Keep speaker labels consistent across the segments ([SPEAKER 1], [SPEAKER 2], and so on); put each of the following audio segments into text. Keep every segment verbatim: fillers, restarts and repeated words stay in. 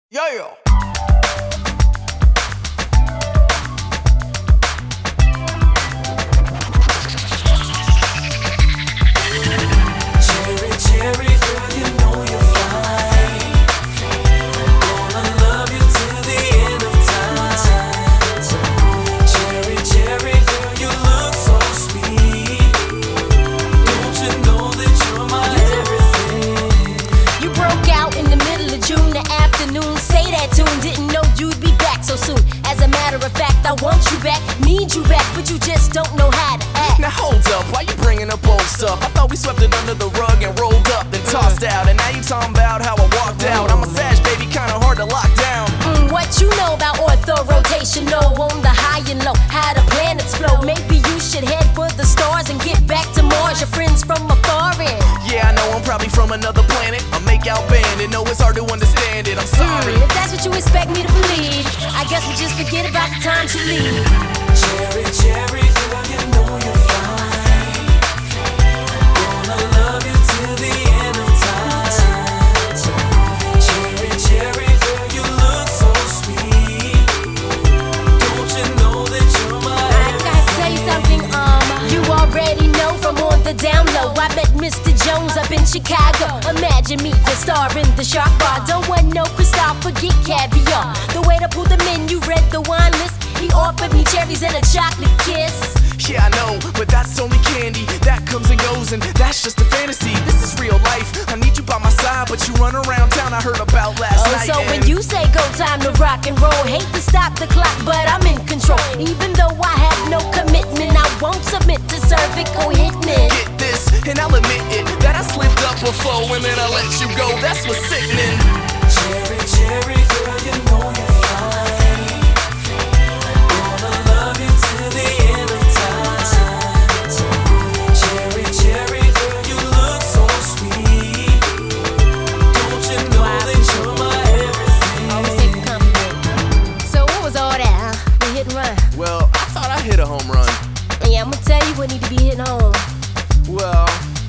[SPEAKER 1] Yeah.
[SPEAKER 2] Cherry, cherry, girl, you know you're fine. Gonna love you till the end of time. Cherry, cherry, girl, you look so sweet. Don't you know that you're my everything?
[SPEAKER 3] You broke out in the middle of June, the afternoon. Say that tune, didn't know you'd be back so soon. As a matter of fact, I want you back, need you back, but you just don't know how to act.
[SPEAKER 1] Now hold up, why you bringing up old stuff? I thought we swept it under the rug and rolled up, then tossed out. And now you talking about how I walked out. I'm a Sag, baby, kinda hard to lock down.
[SPEAKER 3] Mm, what you know about ortho-rotational on the high and low, how the planets flow. Maybe you should head for the stars and get back to Mars. Your friends from afar in.
[SPEAKER 1] Yeah, I know I'm probably from another planet. I make out band and know it's hard to understand it. I'm sorry.
[SPEAKER 3] Mm, if that's what you expect me to believe, I guess we just forget about the time to leave.
[SPEAKER 2] Cherry, cherry, girl, you know you're fine. Gonna love you till the end of time. Cherry, cherry, girl, you look so sweet. Don't you know that you're my
[SPEAKER 3] I gotta tell you something, um, you already know from on the down low. I met Mister Jones up in Chicago. Imagine me, the star in the shark bar. Don't want no Christopher, get caviar. The way to pull them in, you read the wine list. He offered me cherries and a chocolate kiss.
[SPEAKER 1] Yeah, I know, but that's only candy. That comes and goes, and that's just a fantasy. This is real life. I need you by my side, but you run around town. I heard about last
[SPEAKER 3] Oh,
[SPEAKER 1] night.
[SPEAKER 3] so
[SPEAKER 1] and
[SPEAKER 3] when you say go, time to rock and roll. Hate to stop the clock, but I'm in control. Even though I have no commitment, I won't submit to cervical hitmen.
[SPEAKER 1] get this, and I'll admit it, that I slipped up before, and then I let you go. That's what's sickening.
[SPEAKER 2] cherry, cherry, girl, you know you're fine. Gonna love you till the end of time. Cherry, cherry, girl, you look so sweet. Don't you know that you're my everything?
[SPEAKER 3] Always take a compliment. So what was all that, huh? The hit and run.
[SPEAKER 1] Well, I thought I hit a home run.
[SPEAKER 3] Yeah, I'm gonna tell you what need to be hitting home.
[SPEAKER 1] Well,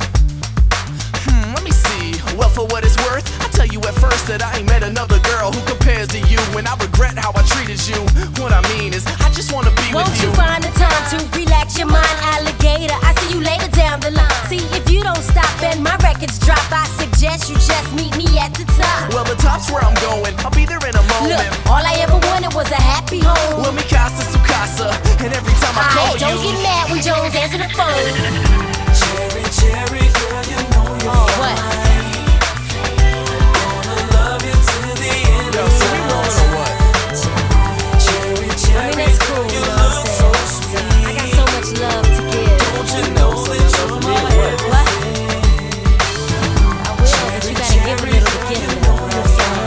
[SPEAKER 1] hmm, let me see. Well, for what it's worth, I tell you at first that I ain't met another girl who compares to you, and I regret how I treated you. What I mean is, I just wanna be
[SPEAKER 3] Won't
[SPEAKER 1] with
[SPEAKER 3] you
[SPEAKER 1] you.
[SPEAKER 3] find the time to relax your mind, alligator? I see you later down the line. See, if you don't stop and my records drop, I suggest you just meet me at the top.
[SPEAKER 1] Well, the top's where I'm going. I'll be there in a
[SPEAKER 3] Look,
[SPEAKER 1] moment.
[SPEAKER 3] all I ever wanted was a happy home.
[SPEAKER 1] Well, mi casa su casa, and every time I call
[SPEAKER 3] Alright, don't
[SPEAKER 1] you,
[SPEAKER 3] get mad when Jones answer the phone.
[SPEAKER 2] Cherry, cherry, girl, you know you're
[SPEAKER 3] Oh, what?
[SPEAKER 2] fine. Gonna love you till the end
[SPEAKER 1] yo,
[SPEAKER 2] of
[SPEAKER 1] so we rolling or what?
[SPEAKER 2] Cherry,
[SPEAKER 3] I
[SPEAKER 2] cherry,
[SPEAKER 3] mean, that's cool,
[SPEAKER 2] girl,
[SPEAKER 3] you
[SPEAKER 2] you
[SPEAKER 3] know what
[SPEAKER 2] look
[SPEAKER 3] I'm
[SPEAKER 2] so
[SPEAKER 3] saying?
[SPEAKER 2] sweet.
[SPEAKER 3] I got so much love to give.
[SPEAKER 2] Don't you know that you're my everything?
[SPEAKER 3] What? I will, but you gotta give a little to get a little. You know what I'm saying?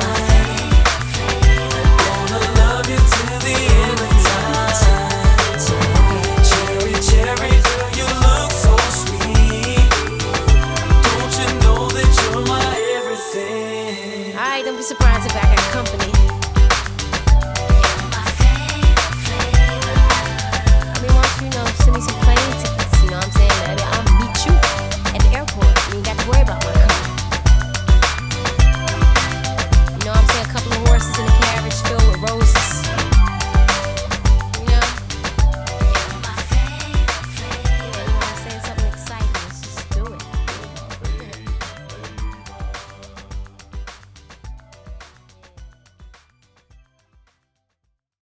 [SPEAKER 2] Gonna love you till the end of time. Cherry, cherry, girl, you look so sweet. Don't you know that you're my everything?
[SPEAKER 3] Alright, don't be surprised if I got company.